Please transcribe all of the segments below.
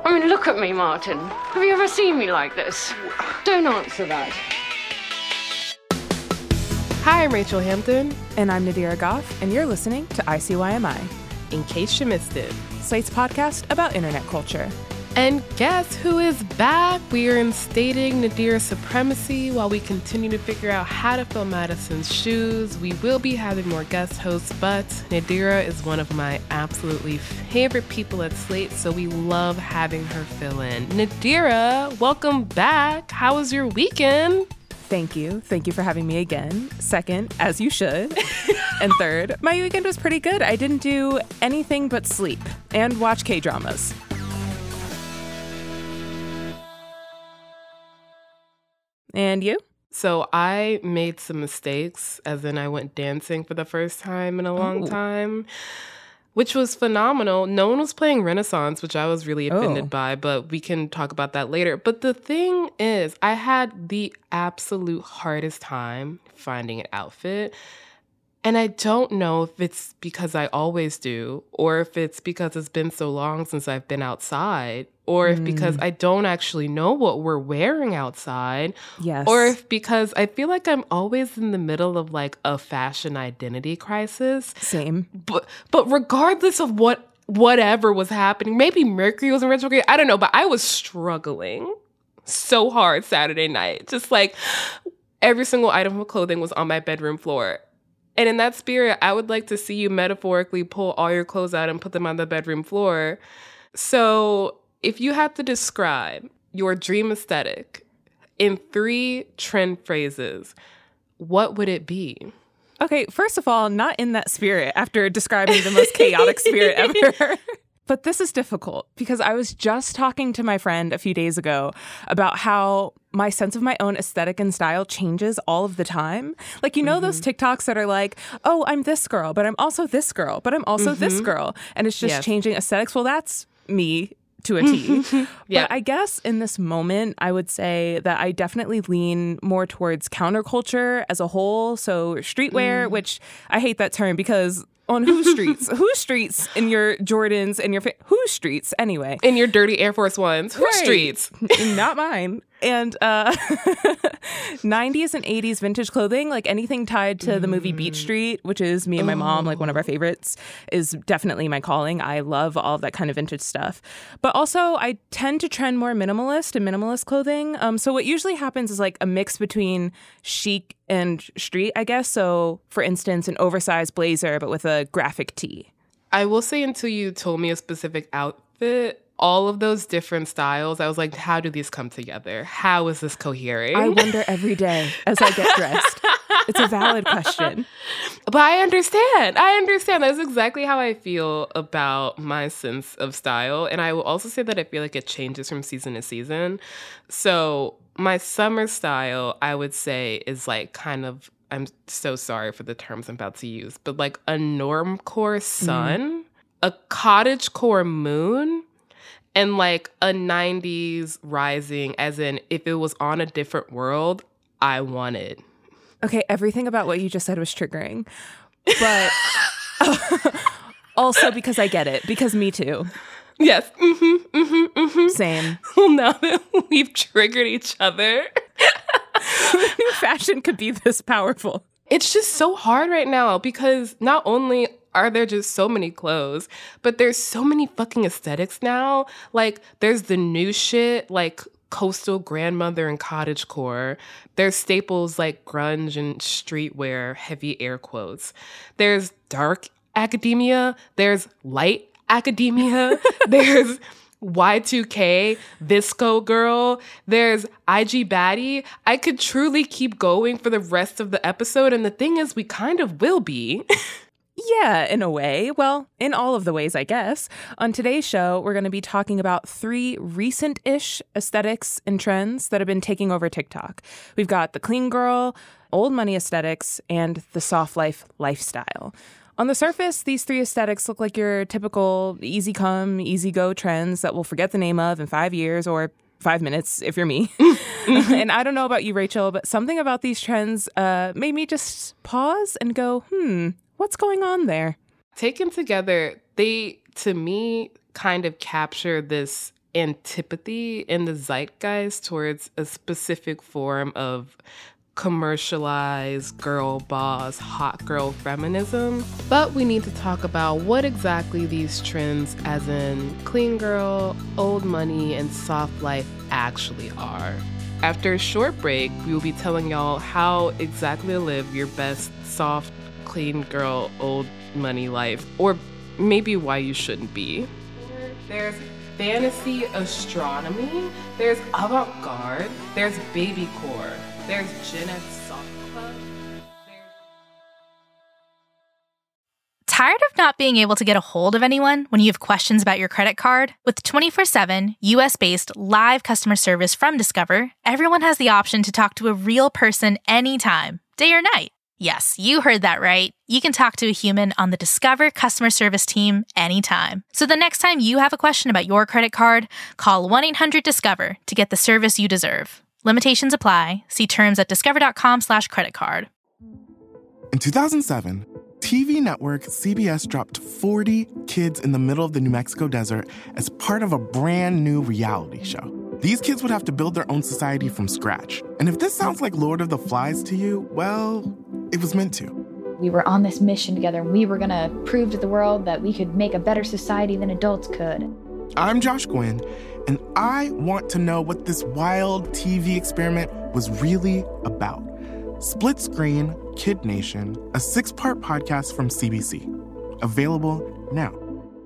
I mean, look at me, Martin. Have you ever seen me like this? Don't answer that. Hi, I'm Rachel Hampton. And I'm Nadira Goff, and you're listening to ICYMI. In case you missed it. Slate's podcast about internet culture. And guess who is back? We are instating Nadira's supremacy while we continue to figure out how to fill Madison's shoes. We will be having more guest hosts, but Nadira is one of my absolutely favorite people at Slate, so we love having her fill in. Nadira, welcome back. How was your weekend? Thank you. Thank you for having me again. Second, as you should. And third, my weekend was pretty good. I didn't do anything but sleep and watch K-dramas. And you? So I made some mistakes, as in I went dancing for the first time in a long time, which was phenomenal. No one was playing Renaissance, which I was really offended by, but we can talk about that later. But the thing is, I had the absolute hardest time finding an outfit. And I don't know if it's because I always do, or if it's because it's been so long since I've been outside, or if because I don't actually know what we're wearing outside, yes, or if because I feel like I'm always in the middle of like a fashion identity crisis. Same. But regardless of whatever was happening, maybe Mercury was in retrograde, I don't know, but I was struggling so hard Saturday night. Just like every single item of clothing was on my bedroom floor. And in that spirit, I would like to see you metaphorically pull all your clothes out and put them on the bedroom floor. So if you had to describe your dream aesthetic in 3 trend phrases, what would it be? Okay, first of all, not in that spirit after describing the most chaotic spirit ever. But this is difficult because I was just talking to my friend a few days ago about how my sense of my own aesthetic and style changes all of the time. Like, you know, those TikToks that are like, oh, I'm this girl, but I'm also this girl, but I'm also this girl. And it's just changing aesthetics. Well, that's me to a T. But I guess in this moment, I would say that I definitely lean more towards counterculture as a whole. So streetwear, which I hate that term because on whose streets? Whose streets in your Jordans and your... whose streets, anyway? In your dirty Air Force Ones. Whose streets? Not mine. And 90s and 80s vintage clothing, like anything tied to the movie Beat Street, which is me and my mom, like one of our favorites, is definitely my calling. I love all of that kind of vintage stuff. But also, I tend to trend more minimalist and minimalist clothing. So what usually happens is like a mix between chic and street, I guess. So, for instance, an oversized blazer, but with a graphic tee. I will say until you told me a specific outfit, all of those different styles, I was like, how do these come together? How is this cohering? I wonder every day as I get dressed. It's a valid question. But I understand. That's exactly how I feel about my sense of style. And I will also say that I feel like it changes from season to season. So my summer style, I would say, is like kind of, I'm so sorry for the terms I'm about to use, but like a normcore sun, a cottagecore moon, and like a 90s rising, as in if it was on a different world, I want it. Okay, everything about what you just said was triggering. But also because I get it, because me too. Yes. Same. Well, now that we've triggered each other. Who knew fashion could be this powerful? It's just so hard right now because not only are there just so many clothes, but there's so many fucking aesthetics now. Like, there's the new shit, like coastal grandmother and cottagecore. There's staples like grunge and streetwear, heavy air quotes. There's dark academia. There's light academia. There's Y2K, Visco Girl, there's IG Baddie. I could truly keep going for the rest of the episode, and the thing is, we kind of will be. Yeah, in a way. Well, in all of the ways, I guess. On today's show, we're going to be talking about 3 recent-ish aesthetics and trends that have been taking over TikTok. We've got the clean girl, old money aesthetics, and the soft life lifestyle. On the surface, these 3 aesthetics look like your typical easy come, easy go trends that we'll forget the name of in 5 years or 5 minutes if you're me. And I don't know about you, Rachel, but something about these trends made me just pause and go, what's going on there? Taken together, they, to me, kind of capture this antipathy in the zeitgeist towards a specific form of commercialized girl boss, hot girl feminism. But we need to talk about what exactly these trends, as in clean girl, old money, and soft life, actually are. After a short break, we will be telling y'all how exactly to live your best soft, clean girl, old money life, or maybe why you shouldn't be. There's fantasy astronomy, there's avant-garde, there's babycore, there's Gen X soft club. Tired of not being able to get a hold of anyone when you have questions about your credit card? With 24/7 US-based live customer service from Discover, everyone has the option to talk to a real person anytime, day or night. Yes, you heard that right. You can talk to a human on the Discover customer service team anytime. So the next time you have a question about your credit card, call 1-800-DISCOVER to get the service you deserve. Limitations apply. See terms at discover.com/creditcard. In 2007, TV network CBS dropped 40 kids in the middle of the New Mexico desert as part of a brand new reality show. These kids would have to build their own society from scratch. And if this sounds like Lord of the Flies to you, well, it was meant to. We were on this mission together, and we were going to prove to the world that we could make a better society than adults could. I'm Josh Gwynn, and I want to know what this wild TV experiment was really about. Split Screen Kid Nation, a 6-part podcast from CBC. Available now.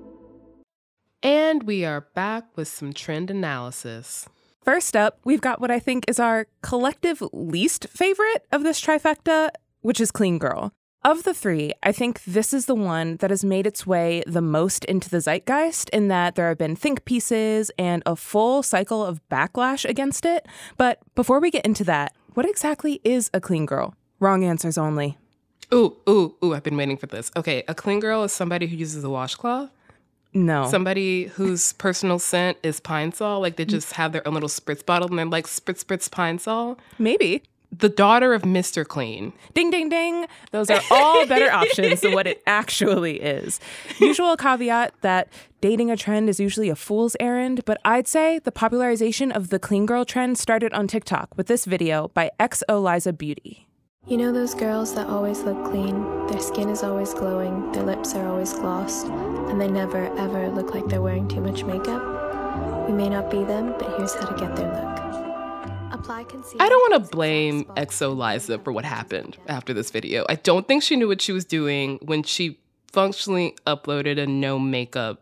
And we are back with some trend analysis. First up, we've got what I think is our collective least favorite of this trifecta, which is Clean Girl. Of the three, I think this is the one that has made its way the most into the zeitgeist, in that there have been think pieces and a full cycle of backlash against it. But before we get into that, what exactly is a clean girl? Wrong answers only. Ooh, I've been waiting for this. Okay, a clean girl is somebody who uses a washcloth. No. Somebody whose personal scent is Pine Sol, like they just have their own little spritz bottle and they're like, spritz, Pine Sol. Maybe. The daughter of Mr. Clean. Ding, ding, ding. Those are all better options than what it actually is. Usual caveat that dating a trend is usually a fool's errand, but I'd say the popularization of the clean girl trend started on TikTok with this video by XO Liza Beauty. You know those girls that always look clean? Their skin is always glowing, their lips are always glossed, and they never, ever look like they're wearing too much makeup? We may not be them, but here's how to get their look. Apply concealer. I don't want to blame XO Liza for what happened after this video. I don't think she knew what she was doing when she functionally uploaded a no makeup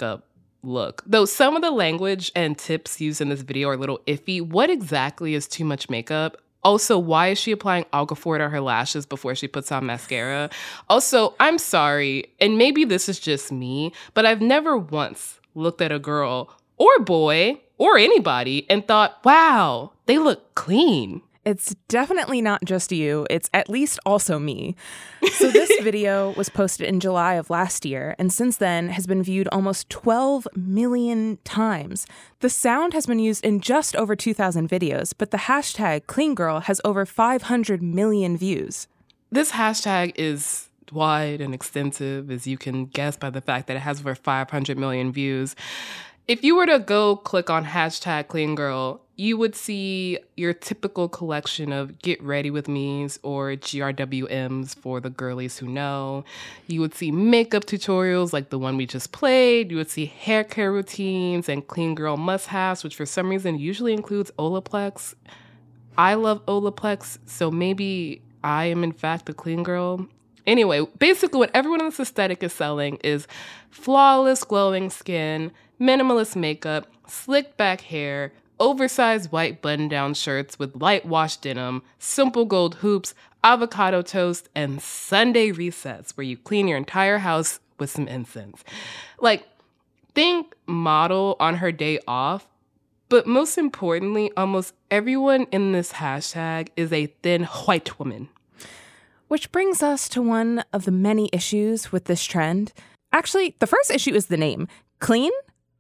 look. Though some of the language and tips used in this video are a little iffy. What exactly is too much makeup? Also, why is she applying Aquaphor to her lashes before she puts on mascara? Also, I'm sorry, and maybe this is just me, but I've never once looked at a girl or boy or anybody and thought, wow, they look clean. It's definitely not just you. It's at least also me. So this video was posted in July of last year, and since then has been viewed almost 12 million times. The sound has been used in just over 2,000 videos, but the hashtag #CleanGirl has over 500 million views. This hashtag is wide and extensive, as you can guess by the fact that it has over 500 million views. If you were to go click on hashtag #CleanGirl, you would see your typical collection of Get Ready With Me's or GRWMs for the girlies who know. You would see makeup tutorials like the one we just played. You would see hair care routines and clean girl must-haves, which for some reason usually includes Olaplex. I love Olaplex, so maybe I am in fact a clean girl. Anyway, basically what everyone in this aesthetic is selling is flawless glowing skin, minimalist makeup, slicked back hair, oversized white button-down shirts with light wash denim, simple gold hoops, avocado toast, and Sunday resets where you clean your entire house with some incense. Like, think model on her day off, but most importantly, almost everyone in this hashtag is a thin white woman. Which brings us to one of the many issues with this trend. Actually, the first issue is the name. Clean?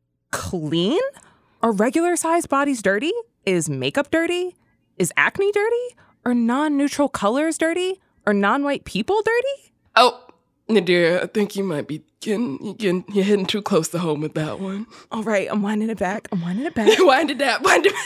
Clean? Are regular-sized bodies dirty? Is makeup dirty? Is acne dirty? Are non-neutral colors dirty? Are non-white people dirty? Oh, Nadir, I think you might be you're hitting too close to home with that one. All right, I'm winding it back. Wind it back.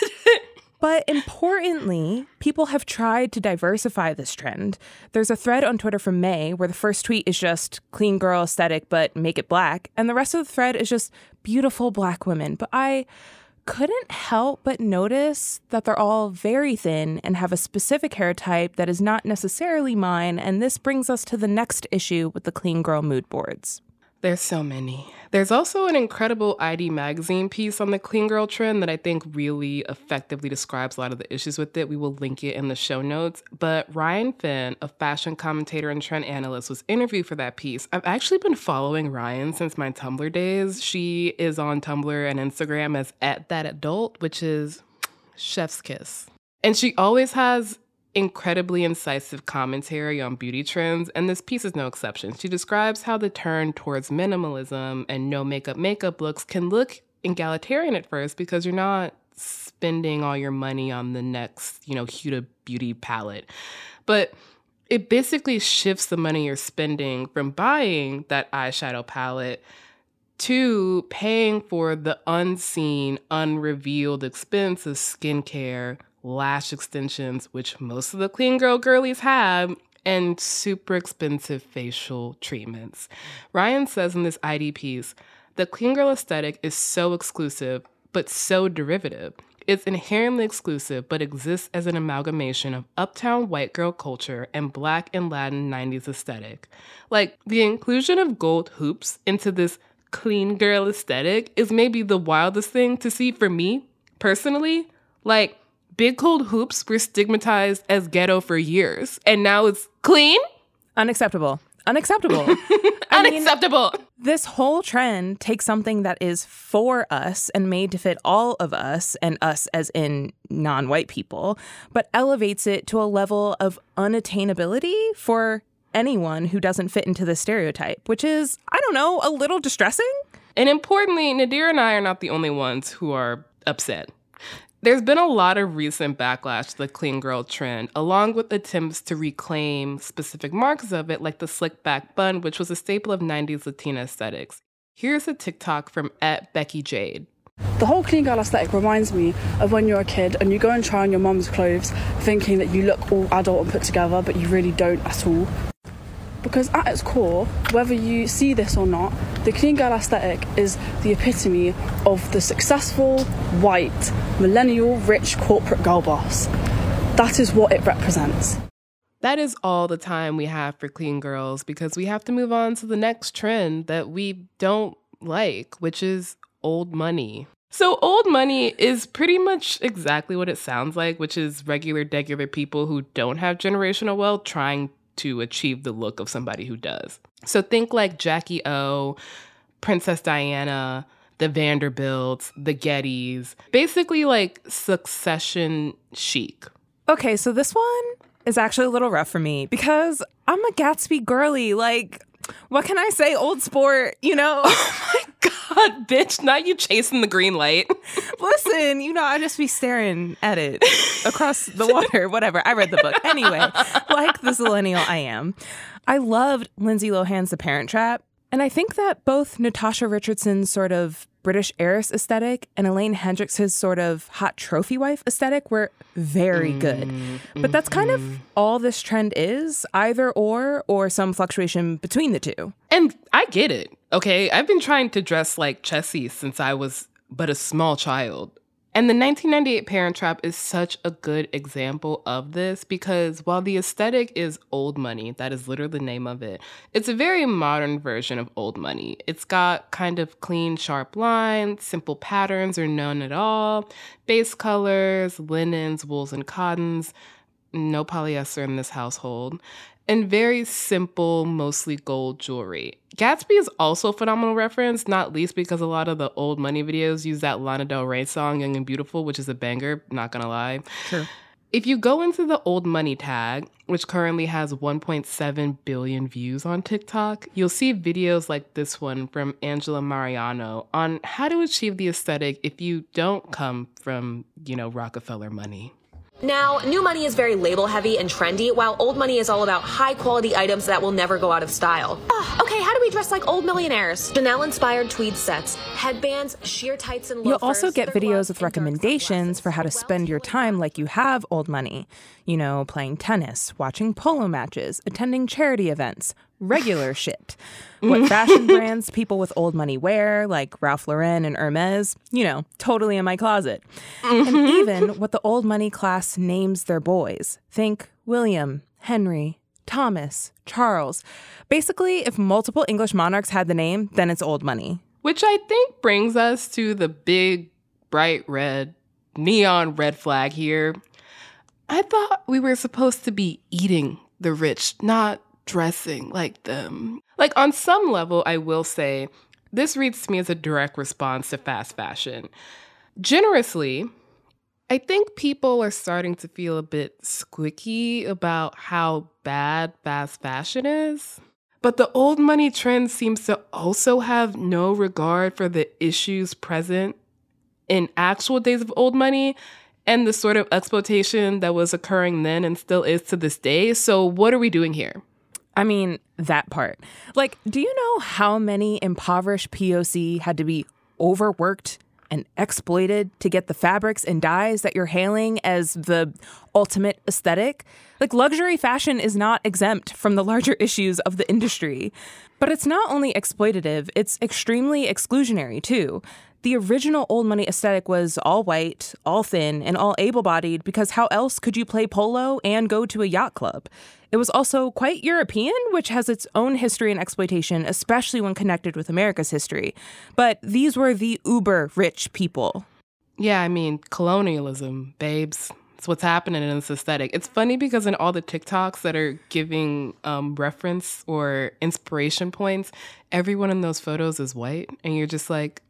But importantly, people have tried to diversify this trend. There's a thread on Twitter from May where the first tweet is just clean girl aesthetic, but make it black. And the rest of the thread is just beautiful black women. But I couldn't help but notice that they're all very thin and have a specific hair type that is not necessarily mine. And this brings us to the next issue with the clean girl mood boards. There's so many. There's also an incredible ID Magazine piece on the clean girl trend that I think really effectively describes a lot of the issues with it. We will link it in the show notes. But Ryan Finn, a fashion commentator and trend analyst, was interviewed for that piece. I've actually been following Ryan since my Tumblr days. She is on Tumblr and Instagram as @thatadult, which is chef's kiss. And she always has incredibly incisive commentary on beauty trends, and this piece is no exception. She describes how the turn towards minimalism and no makeup looks can look egalitarian at first because you're not spending all your money on the next, Huda Beauty palette. But it basically shifts the money you're spending from buying that eyeshadow palette to paying for the unseen, unrevealed expense of skincare, lash extensions, which most of the clean girl girlies have, and super expensive facial treatments. Ryan says in this ID piece, the clean girl aesthetic is so exclusive, but so derivative. It's inherently exclusive, but exists as an amalgamation of uptown white girl culture and Black and Latin 90s aesthetic. Like, the inclusion of gold hoops into this clean girl aesthetic is maybe the wildest thing to see for me, personally. Like, big gold hoops were stigmatized as ghetto for years, and now it's clean? Unacceptable. Unacceptable. Unacceptable. This whole trend takes something that is for us and made to fit all of us, and us as in non-white people, but elevates it to a level of unattainability for anyone who doesn't fit into the stereotype, which is, a little distressing. And importantly, Nadir and I are not the only ones who are upset. There's been a lot of recent backlash to the clean girl trend, along with attempts to reclaim specific marks of it, like the slick back bun, which was a staple of 90s Latina aesthetics. Here's a TikTok from @BeckyJade. The whole clean girl aesthetic reminds me of when you're a kid and you go and try on your mum's clothes, thinking that you look all adult and put together, but you really don't at all. Because at its core, whether you see this or not, the clean girl aesthetic is the epitome of the successful, white, millennial, rich corporate girl boss. That is what it represents. That is all the time we have for clean girls, because we have to move on to the next trend that we don't like, which is old money. So old money is pretty much exactly what it sounds like, which is degular people who don't have generational wealth trying to achieve the look of somebody who does. So think like Jackie O, Princess Diana, the Vanderbilts, the Gettys, basically like Succession chic. Okay, so this one is actually a little rough for me because I'm a Gatsby girly. Like, what can I say? Old sport, Oh my God, bitch, not you chasing the green light. Listen, I just be staring at it across the water, whatever. I read the book. Anyway, like the millennial I am. I loved Lindsay Lohan's The Parent Trap. And I think that both Natasha Richardson's sort of British heiress aesthetic and Elaine Hendricks' sort of hot trophy wife aesthetic were very good. But that's kind of all this trend is, either or some fluctuation between the two. And I get it, okay? I've been trying to dress like Chessie since I was but a small child. And the 1998 Parent Trap is such a good example of this because while the aesthetic is old money, that is literally the name of it, it's a very modern version of old money. It's got kind of clean, sharp lines, simple patterns or none at all, base colors, linens, wools, and cottons, no polyester in this household, and very simple, mostly gold jewelry. Gatsby is also a phenomenal reference, not least because a lot of the old money videos use that Lana Del Rey song, Young and Beautiful, which is a banger, not gonna lie. Sure. If you go into the old money tag, which currently has 1.7 billion views on TikTok, you'll see videos like this one from Angela Mariano on how to achieve the aesthetic if you don't come from, Rockefeller money. Now, new money is very label heavy and trendy, while old money is all about high quality items that will never go out of style. Okay, how do we dress like old millionaires? Chanel inspired tweed sets, headbands, sheer tights, and loafers. You'll also get videos with recommendations for how to spend your time like you have old money. You know, playing tennis, watching polo matches, attending charity events, regular shit. What fashion brands people with old money wear, like Ralph Lauren and Hermes, you know, totally in my closet. And even what the old money class names their boys. Think William, Henry, Thomas, Charles. Basically, if multiple English monarchs had the name, then it's old money. Which I think brings us to the big, bright red, neon red flag here. I thought we were supposed to be eating the rich, not dressing like them. Like, on some level, I will say, this reads to me as a direct response to fast fashion. Generously, I think people are starting to feel a bit squicky about how bad fast fashion is. But the old money trend seems to also have no regard for the issues present in actual days of old money and the sort of exploitation that was occurring then and still is to this day. So what are we doing here? I mean, that part. Like, do you know how many impoverished POC had to be overworked and exploited to get the fabrics and dyes that you're hailing as the ultimate aesthetic? Like, luxury fashion is not exempt from the larger issues of the industry. But it's not only exploitative, it's extremely exclusionary, too. The original old money aesthetic was all white, all thin, and all able-bodied because how else could you play polo and go to a yacht club? It was also quite European, which has its own history and exploitation, especially when connected with America's history. But these were the uber-rich people. Yeah, I mean, colonialism, babes. It's what's happening in this aesthetic. It's funny because in all the TikToks that are giving reference or inspiration points, everyone in those photos is white. And you're just like,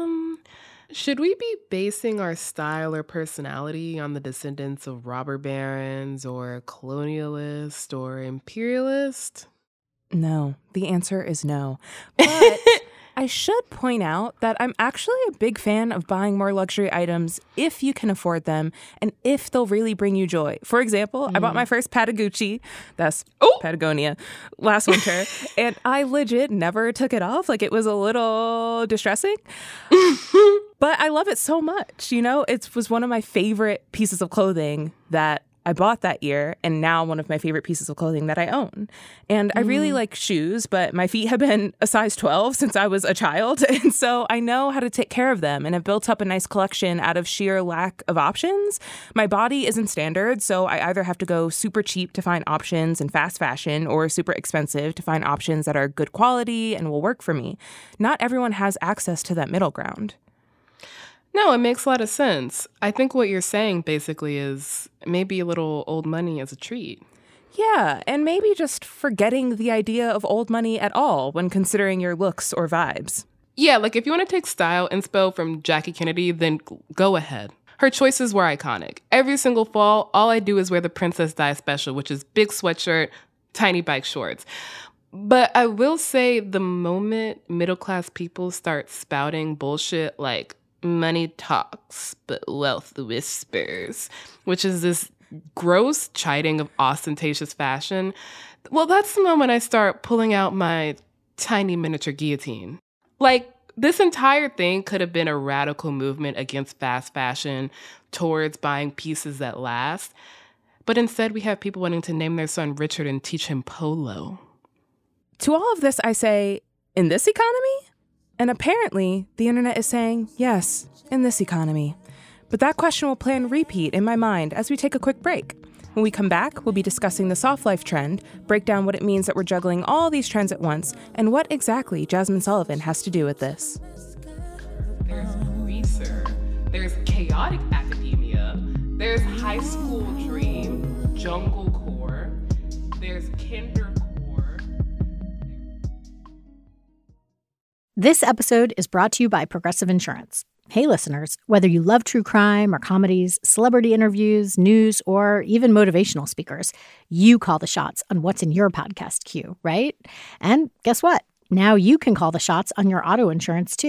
should we be basing our style or personality on the descendants of robber barons or colonialists or imperialists? No, the answer is no. But I should point out that I'm actually a big fan of buying more luxury items if you can afford them and if they'll really bring you joy. For example, I bought my first Patagucci, that's Patagonia, last winter, and I legit never took it off. Like, it was a little distressing. But I love it so much, you know? It was one of my favorite pieces of clothing that I bought that year, and now one of my favorite pieces of clothing that I own. And I really like shoes, but my feet have been a size 12 since I was a child, and so I know how to take care of them, and I've built up a nice collection out of sheer lack of options. My body isn't standard, so I either have to go super cheap to find options in fast fashion or super expensive to find options that are good quality and will work for me. Not everyone has access to that middle ground. No, it makes a lot of sense. I think what you're saying basically is maybe a little old money as a treat. Yeah, and maybe just forgetting the idea of old money at all when considering your looks or vibes. Yeah, like if you want to take style inspo from Jackie Kennedy, then go ahead. Her choices were iconic. Every single fall, all I do is wear the Princess Di special, which is big sweatshirt, tiny bike shorts. But I will say the moment middle-class people start spouting bullshit like money talks, but wealth whispers, which is this gross chiding of ostentatious fashion, well, that's the moment I start pulling out my tiny miniature guillotine. Like, this entire thing could have been a radical movement against fast fashion towards buying pieces that last. But instead, we have people wanting to name their son Richard and teach him polo. To all of this, I say, in this economy? And apparently, the internet is saying, yes, in this economy. But that question will play on repeat in my mind as we take a quick break. When we come back, we'll be discussing the soft life trend, break down what it means that we're juggling all these trends at once, and what exactly Jazmine Sullivan has to do with this. There's greaser, there's chaotic academia, there's high school dream, jungle core, there's kindercore. This episode is brought to you by Progressive Insurance. Hey, listeners, whether you love true crime or comedies, celebrity interviews, news, or even motivational speakers, you call the shots on what's in your podcast queue, right? And guess what? Now you can call the shots on your auto insurance, too.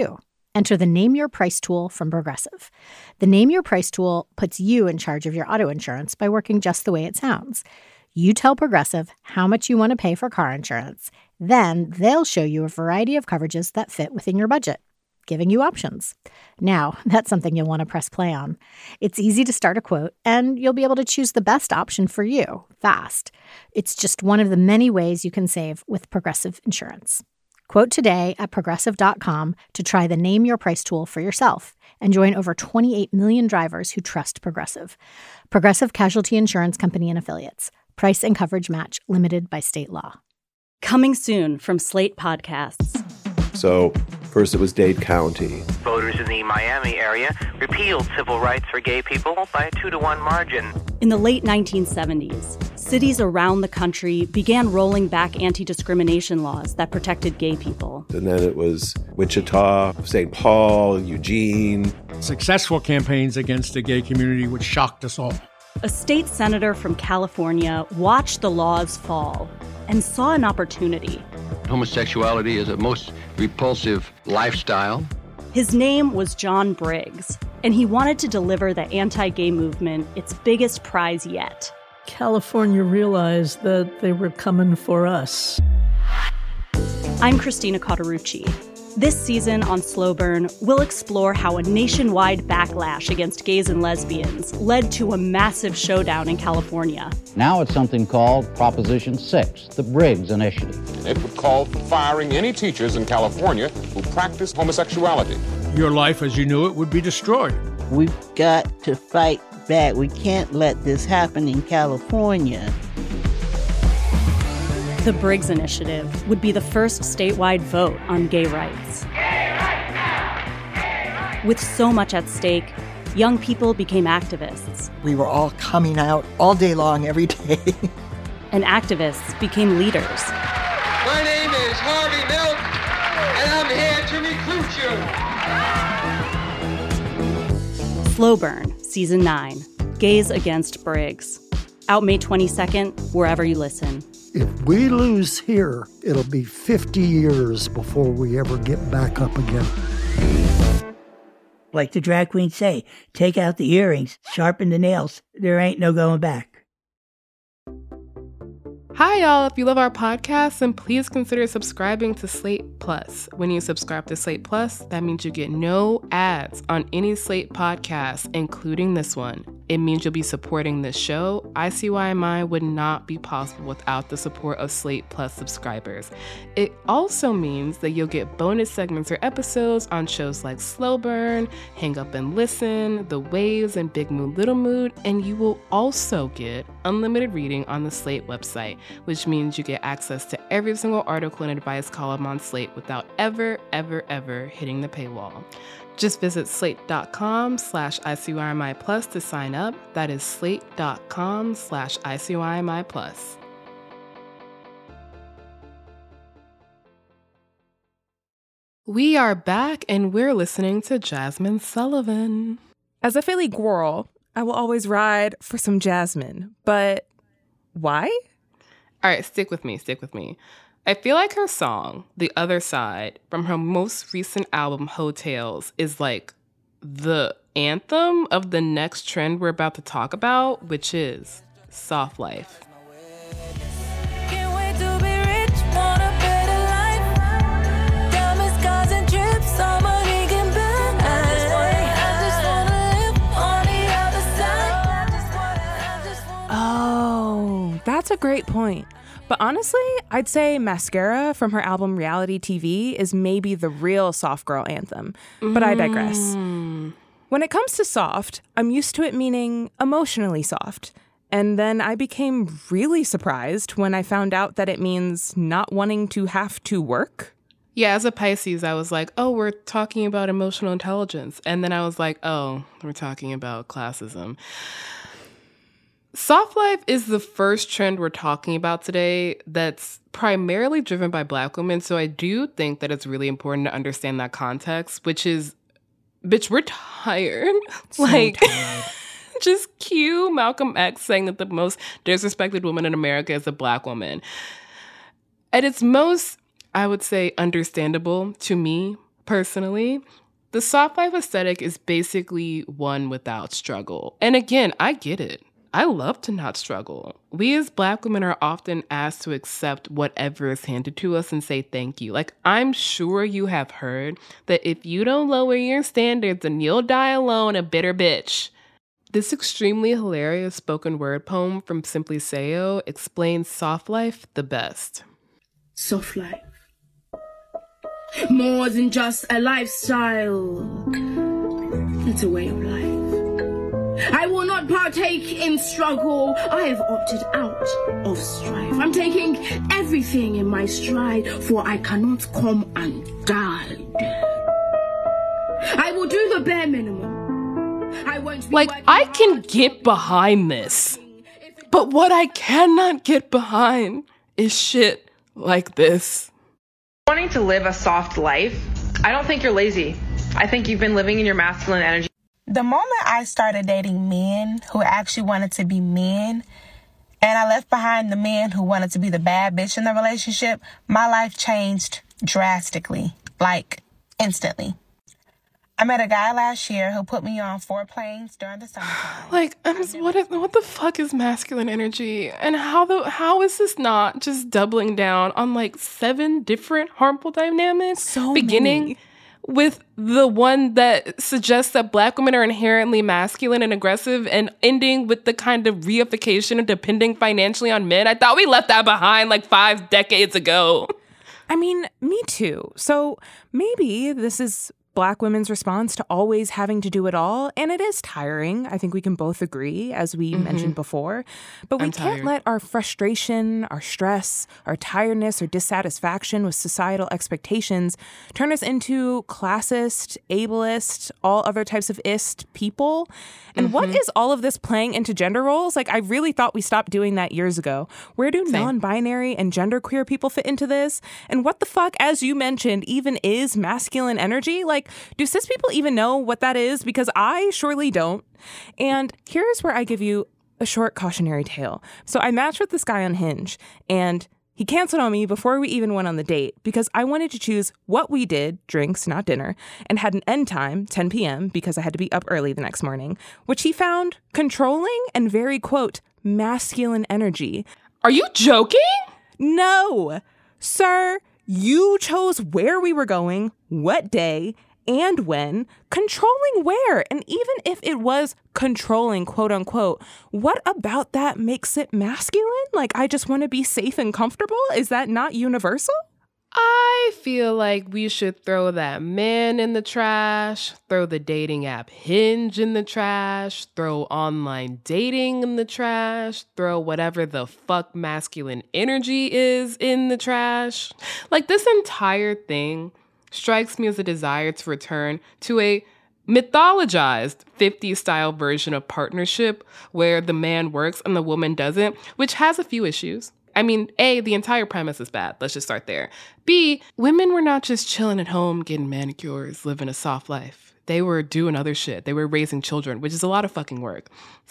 Enter the Name Your Price tool from Progressive. The Name Your Price tool puts you in charge of your auto insurance by working just the way it sounds. You tell Progressive how much you want to pay for car insurance. Then they'll show you a variety of coverages that fit within your budget, giving you options. Now, that's something you'll want to press play on. It's easy to start a quote, and you'll be able to choose the best option for you fast. It's just one of the many ways you can save with Progressive Insurance. Quote today at Progressive.com to try the Name Your Price tool for yourself and join over 28 million drivers who trust Progressive. Progressive Casualty Insurance Company and Affiliates. Price and coverage match limited by state law. Coming soon from Slate Podcasts. So, first it was Dade County. Voters in the Miami area repealed civil rights for gay people by a 2-to-1 margin. In the late 1970s, cities around the country began rolling back anti-discrimination laws that protected gay people. And then it was Wichita, St. Paul, Eugene. Successful campaigns against the gay community, which shocked us all. A state senator from California watched the laws fall and saw an opportunity. Homosexuality is a most repulsive lifestyle. His name was John Briggs, and he wanted to deliver the anti-gay movement its biggest prize yet. California realized that they were coming for us. I'm Christina Cauterucci. This season on Slow Burn, we'll explore how a nationwide backlash against gays and lesbians led to a massive showdown in California. Now it's something called Proposition 6, the Briggs Initiative. It would call for firing any teachers in California who practice homosexuality. Your life as you knew it would be destroyed. We've got to fight back. We can't let this happen in California. The Briggs Initiative would be the first statewide vote on gay rights. With so much at stake, young people became activists. We were all coming out all day long, every day. And activists became leaders. My name is Harvey Milk, and I'm here to recruit you. Slow Burn, Season 9, Gays Against Briggs. Out May 22nd, wherever you listen. If we lose here, it'll be 50 years before we ever get back up again. Like the drag queens say, take out the earrings, sharpen the nails. There ain't no going back. Hi, y'all. If you love our podcast, then please consider subscribing to Slate Plus. When you subscribe to Slate Plus, that means you get no ads on any Slate podcast, including this one. It means you'll be supporting this show. ICYMI would not be possible without the support of Slate Plus subscribers. It also means that you'll get bonus segments or episodes on shows like Slow Burn, Hang Up and Listen, The Waves, and Big Mood, Little Mood, and you will also get unlimited reading on the Slate website, which means you get access to every single article and advice column on Slate without ever hitting the paywall. Just visit slate.com/ICYMI Plus to sign up. That is slate.com/ICYMI Plus. We are back and we're listening to Jazmine Sullivan. As a Philly girl, I will always ride for some Jazmine, but why? All right, stick with me. I feel like her song, The Other Side, from her most recent album, Hotels, is like the anthem of the next trend we're about to talk about, which is soft life. Oh, that's a great point. But honestly, I'd say Mascara from her album Reality TV is maybe the real soft girl anthem. But I digress. When it comes to soft, I'm used to it meaning emotionally soft. And then I became really surprised when I found out that it means not wanting to have to work. Yeah, as a Pisces, I was like, oh, we're talking about emotional intelligence. And then I was like, oh, we're talking about classism. Soft life is the first trend we're talking about today that's primarily driven by Black women. So I do think that it's really important to understand that context, which is, bitch, we're tired. So tired. Just cue Malcolm X saying that the most disrespected woman in America is a Black woman. At its most, I would say, understandable to me personally, The soft life aesthetic is basically one without struggle. And again, I get it. I love to not struggle. We as Black women are often asked to accept whatever is handed to us and say thank you. Like, I'm sure you have heard that if you don't lower your standards, then you'll die alone, a bitter bitch. This extremely hilarious spoken word poem from Simply Sayo explains soft life the best. Soft life. More than just a lifestyle. It's a way of life. I will not partake in struggle. I have opted out of strife. I'm taking everything in my stride, for I cannot come undone. I will do the bare minimum. I won't be I can get behind this. But what I cannot get behind is shit like this. Wanting to live a soft life, I don't think you're lazy. I think you've been living in your masculine energy. The moment I started dating men who actually wanted to be men, and I left behind the men who wanted to be the bad bitch in the relationship, my life changed drastically, like instantly. I met a guy last year who put me on 4 planes during the summertime. What the fuck is masculine energy? And how is this not just doubling down on 7 different harmful dynamics? So beginning many. With the one that suggests that Black women are inherently masculine and aggressive, and ending with the kind of reification of depending financially on men. I thought we left that behind 5 decades ago. I mean, me too. So maybe this is Black women's response to always having to do it all. And it is tiring. I think we can both agree, as we mentioned before. But we can't let our frustration, our stress, our tiredness, or dissatisfaction with societal expectations turn us into classist, ableist, all other types of ist people. And what is all of this playing into gender roles? I really thought we stopped doing that years ago. Where do non-binary and genderqueer people fit into this? And what the fuck, as you mentioned, even is masculine energy? Do cis people even know what that is? Because I surely don't. And here's where I give you a short cautionary tale. So I matched with this guy on Hinge, and he canceled on me before we even went on the date because I wanted to choose what we did, drinks, not dinner, and had an end time, 10 p.m., because I had to be up early the next morning, which he found controlling and very, quote, masculine energy. Are you joking? No. Sir, you chose where we were going, what day, and when, controlling where. And even if it was controlling, quote unquote, what about that makes it masculine? I just want to be safe and comfortable? Is that not universal? I feel like we should throw that man in the trash, throw the dating app Hinge in the trash, throw online dating in the trash, throw whatever the fuck masculine energy is in the trash. This entire thing strikes me as a desire to return to a mythologized 50s style version of partnership where the man works and the woman doesn't, which has a few issues. I mean, A, the entire premise is bad. Let's just start there. B, women were not just chilling at home, getting manicures, living a soft life. They were doing other shit. They were raising children, which is a lot of fucking work.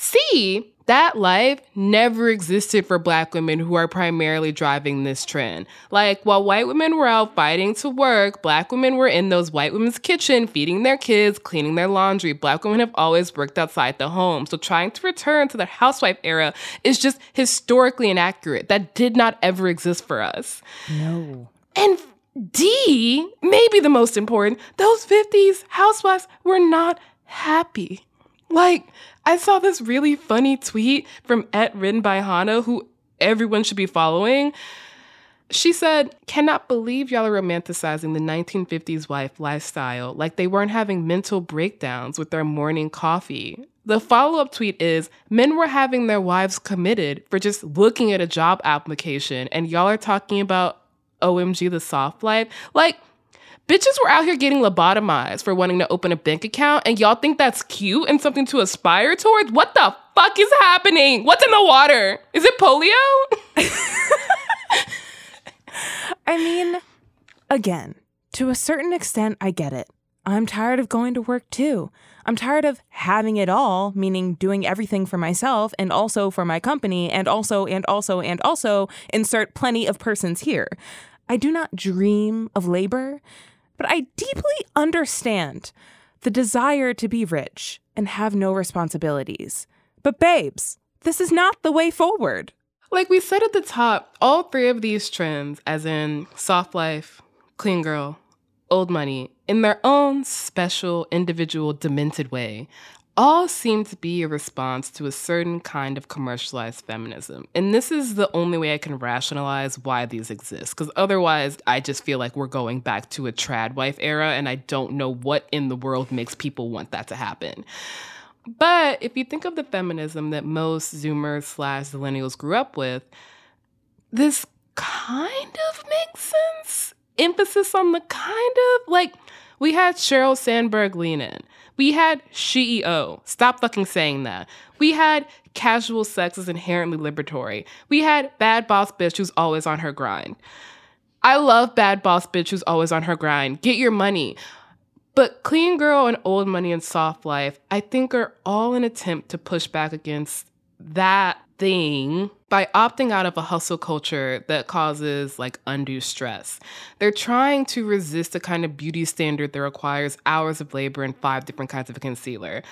C, that life never existed for Black women who are primarily driving this trend. While white women were out fighting to work, Black women were in those white women's kitchen, feeding their kids, cleaning their laundry. Black women have always worked outside the home. So trying to return to the housewife era is just historically inaccurate. That did not ever exist for us. No. And D, maybe the most important, those 50s housewives were not happy. I saw this really funny tweet from @written by Hana, who everyone should be following. She said, "Cannot believe y'all are romanticizing the 1950s wife lifestyle like they weren't having mental breakdowns with their morning coffee." The follow-up tweet is, "Men were having their wives committed for just looking at a job application, and y'all are talking about OMG the soft life." Bitches were out here getting lobotomized for wanting to open a bank account, and y'all think that's cute and something to aspire towards? What the fuck is happening? What's in the water? Is it polio? I mean, again, to a certain extent, I get it. I'm tired of going to work too. I'm tired of having it all, meaning doing everything for myself and also for my company and also, insert plenty of persons here. I do not dream of labor, But I deeply understand the desire to be rich and have no responsibilities. But babes, this is not the way forward. Like we said at the top, all three of these trends, as in soft life, clean girl, old money, in their own special, individual, demented way, all seem to be a response to a certain kind of commercialized feminism. And this is the only way I can rationalize why these exist, because otherwise I just feel like we're going back to a trad wife era, and I don't know what in the world makes people want that to happen. But if you think of the feminism that most Zoomers / Zillennials grew up with, this kind of makes sense. Emphasis on the kind of, like, we had Sheryl Sandberg lean in. We had SheEO. Stop fucking saying that. We had casual sex is inherently liberatory. We had bad boss bitch who's always on her grind. I love bad boss bitch who's always on her grind. Get your money. But clean girl and old money and soft life, I think, are all an attempt to push back against that thing by opting out of a hustle culture that causes like undue stress. They're trying to resist a kind of beauty standard that requires hours of labor and 5 different kinds of concealer.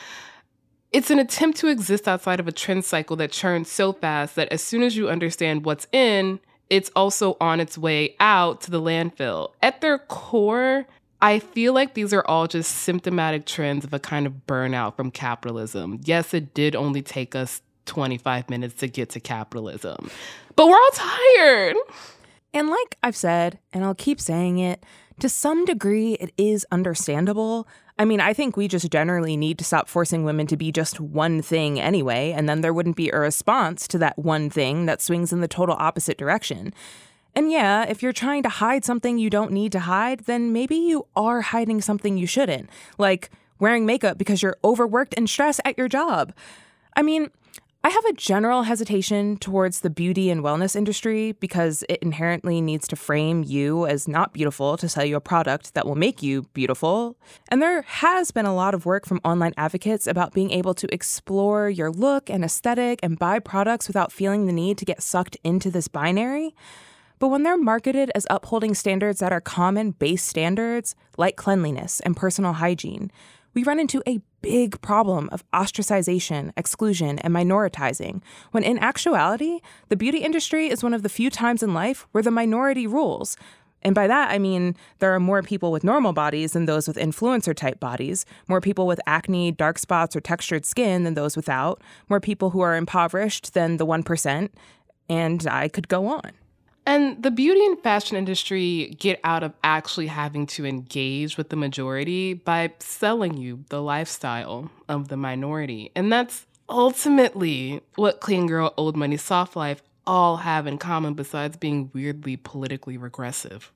It's an attempt to exist outside of a trend cycle that churns so fast that as soon as you understand what's in, it's also on its way out to the landfill. At their core, I feel like these are all just symptomatic trends of a kind of burnout from capitalism. Yes, it did only take us 25 minutes to get to capitalism, but we're all tired. And like I've said, and I'll keep saying it, to some degree, it is understandable. I mean, I think we just generally need to stop forcing women to be just one thing anyway, and then there wouldn't be a response to that one thing that swings in the total opposite direction. And yeah, if you're trying to hide something you don't need to hide, then maybe you are hiding something you shouldn't, like wearing makeup because you're overworked and stressed at your job. I mean, I have a general hesitation towards the beauty and wellness industry because it inherently needs to frame you as not beautiful to sell you a product that will make you beautiful. And there has been a lot of work from online advocates about being able to explore your look and aesthetic and buy products without feeling the need to get sucked into this binary. But when they're marketed as upholding standards that are common base standards, like cleanliness and personal hygiene, we run into a big problem of ostracization, exclusion, and minoritizing, when in actuality, the beauty industry is one of the few times in life where the minority rules. And by that, I mean there are more people with normal bodies than those with influencer-type bodies, more people with acne, dark spots, or textured skin than those without, more people who are impoverished than the 1%, and I could go on. And the beauty and fashion industry get out of actually having to engage with the majority by selling you the lifestyle of the minority. And that's ultimately what clean girl, old money, soft life all have in common besides being weirdly politically regressive.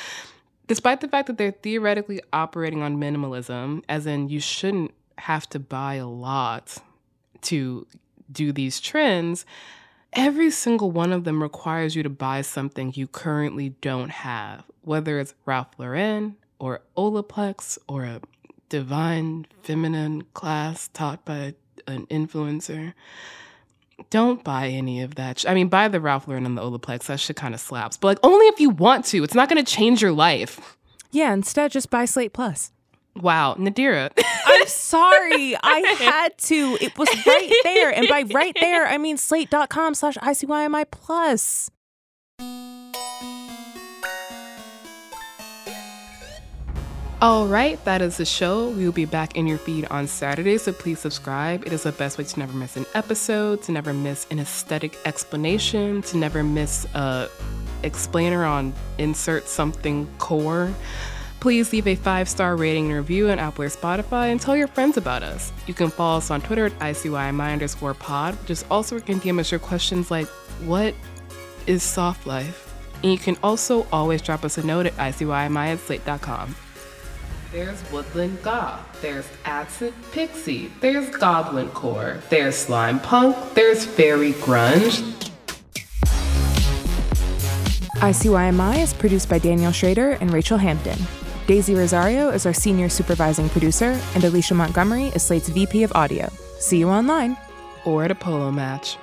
Despite the fact that they're theoretically operating on minimalism, as in you shouldn't have to buy a lot to do these trends, every single one of them requires you to buy something you currently don't have, whether it's Ralph Lauren or Olaplex or a divine feminine class taught by an influencer. Don't buy any of that. I mean, buy the Ralph Lauren and the Olaplex. That shit kind of slaps. But like, only if you want to. It's not going to change your life. Yeah, instead just buy Slate Plus. Wow, Nadira. I'm sorry. I had to. It was right there. And by right there, I mean slate.com/ICYMI plus. All right, that is the show. We will be back in your feed on Saturday, so please subscribe. It is the best way to never miss an episode, to never miss an aesthetic explanation, to never miss a explainer on insert something core. Please leave a 5-star rating and review on Apple or Spotify and tell your friends about us. You can follow us on Twitter at ICYMI_pod, which is also where you can DM us your questions like, what is soft life? And you can also always drop us a note at ICYMI@slate.com. There's Woodland Goth, there's Acid Pixie, there's Goblin Core, there's Slime Punk, there's Fairy Grunge. ICYMI is produced by Daniel Schrader and Rachel Hampton. Daisy Rosario is our senior supervising producer, and Alicia Montgomery is Slate's VP of Audio. See you online. Or at a polo match.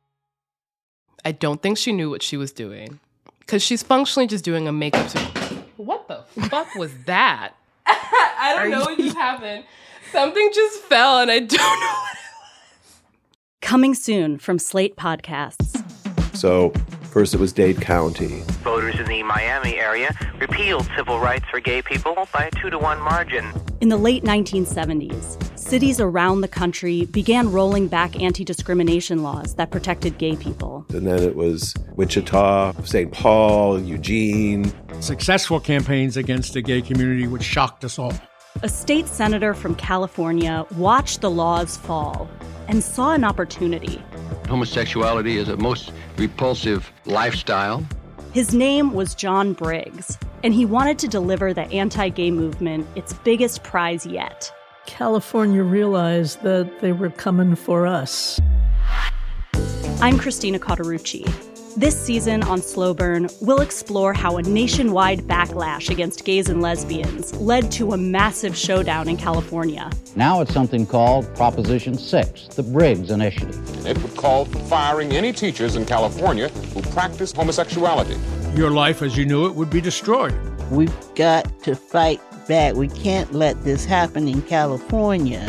I don't think she knew what she was doing, because she's functionally just doing a makeup tutorial. What the fuck was that? I don't know what just happened. Something just fell and I don't know what it was. Coming soon from Slate Podcasts. So, first it was Dade County. Voters in the Miami area repealed civil rights for gay people by a 2-to-1 margin. In the late 1970s, cities around the country began rolling back anti-discrimination laws that protected gay people. And then it was Wichita, St. Paul, Eugene. Successful campaigns against the gay community, which shocked us all. A state senator from California watched the laws fall and saw an opportunity. Homosexuality is a most repulsive lifestyle. His name was John Briggs, and he wanted to deliver the anti-gay movement its biggest prize yet. California realized that they were coming for us. I'm Christina Cauterucci. This season on Slow Burn, we'll explore how a nationwide backlash against gays and lesbians led to a massive showdown in California. Now it's something called Proposition 6, the Briggs Initiative. It would call for firing any teachers in California who practice homosexuality. Your life as you knew it would be destroyed. We've got to fight back. We can't let this happen in California.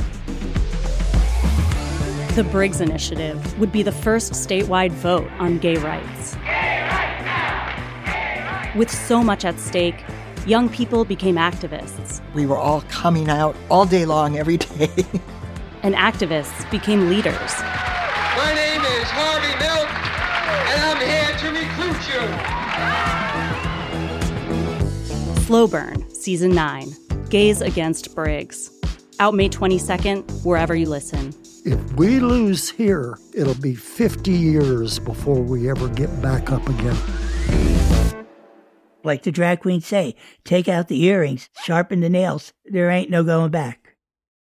The Briggs Initiative would be the first statewide vote on gay rights. Gay rights now! Gay rights! With so much at stake, young people became activists. We were all coming out all day long, every day. And activists became leaders. My name is Harvey Milk, and I'm here to recruit you. Slow Burn, Season 9, Gays Against Briggs. Out May 22nd, wherever you listen. If we lose here, it'll be 50 years before we ever get back up again. Like the drag queens say, take out the earrings, sharpen the nails. There ain't no going back.